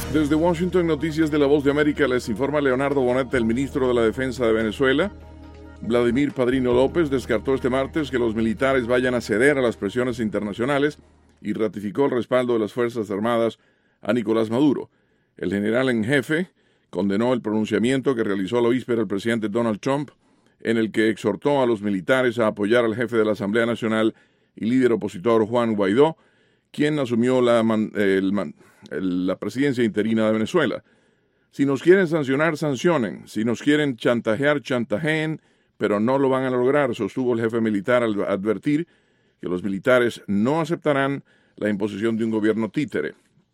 Desde Washington, Noticias de la Voz de América, les informa Leonardo Bonet, el ministro de la Defensa de Venezuela. Vladimir Padrino López descartó este martes que los militares vayan a ceder a las presiones internacionales y ratificó el respaldo de las Fuerzas Armadas a Nicolás Maduro. El general en jefe condenó el pronunciamiento que realizó a la víspera el presidente Donald Trump, en el que exhortó a los militares a apoyar al jefe de la Asamblea Nacional y líder opositor Juan Guaidó, quien asumió la presidencia interina de Venezuela. Si nos quieren sancionar, sancionen. Si nos quieren chantajear, chantajeen, pero no lo van a lograr, sostuvo el jefe militar al advertir que los militares no aceptarán la imposición de un gobierno títere.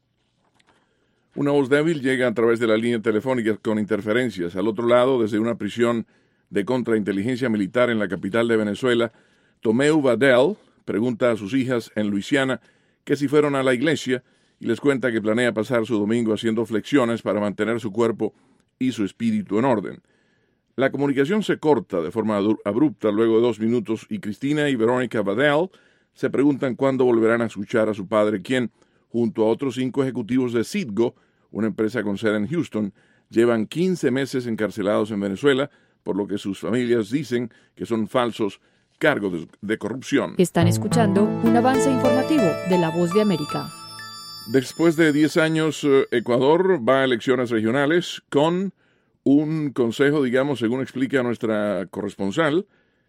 Una voz débil llega a través de la línea telefónica con interferencias. Al otro lado, desde una prisión de contrainteligencia militar en la capital de Venezuela, Tomeu Badel pregunta a sus hijas en Luisiana que si fueron a la iglesia y les cuenta que planea pasar su domingo haciendo flexiones para mantener su cuerpo y su espíritu en orden. La comunicación se corta de forma abrupta luego de 2 minutos y Cristina y Verónica Badel se preguntan cuándo volverán a escuchar a su padre, quien, junto a otros 5 ejecutivos de Citgo, una empresa con sede en Houston, llevan 15 meses encarcelados en Venezuela, por lo que sus familias dicen que son falsos cargos de corrupción. Están escuchando un avance informativo de La Voz de América. Después de 10 años, Ecuador va a elecciones regionales con un consejo, digamos, según explica nuestra corresponsal,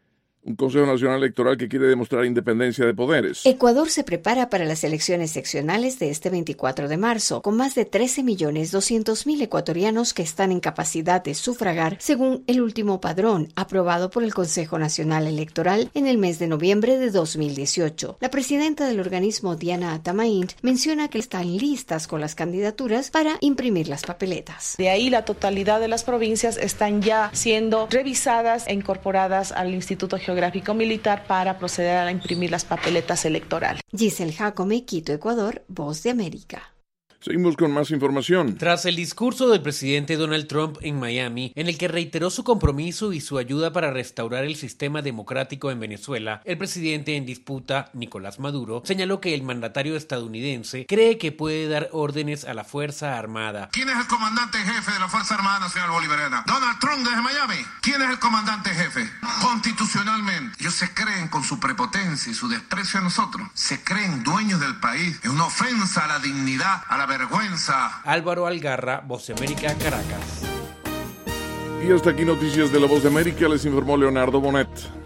un Consejo Nacional Electoral que quiere demostrar independencia de poderes. Ecuador se prepara para las elecciones seccionales de este 24 de marzo, con más de 13.200.000 ecuatorianos que están en capacidad de sufragar, según el último padrón aprobado por el Consejo Nacional Electoral en el mes de noviembre de 2018. La presidenta del organismo, Diana Atamaint, menciona que están listas con las candidaturas para imprimir las papeletas. De ahí la totalidad de las provincias están ya siendo revisadas e incorporadas al Instituto Geográfico Militar para proceder a imprimir las papeletas electorales. Giselle Jacome, Quito, Ecuador, Voz de América. Seguimos con más información. Tras el discurso del presidente Donald Trump en Miami, en el que reiteró su compromiso y su ayuda para restaurar el sistema democrático en Venezuela, el presidente en disputa, Nicolás Maduro, señaló que el mandatario estadounidense cree que puede dar órdenes a la Fuerza Armada. ¿Quién es el comandante jefe de la Fuerza Armada Nacional Bolivariana? Donald Trump desde Miami. ¿Quién es el comandante jefe? Constitucionalmente. Ellos se creen con su prepotencia y su desprecio a nosotros. Se creen dueños del país. Es una ofensa a la dignidad, a la vergüenza. Álvaro Algarra, Voz de América, Caracas. Y hasta aquí Noticias de la Voz de América, les informó Leonardo Bonet.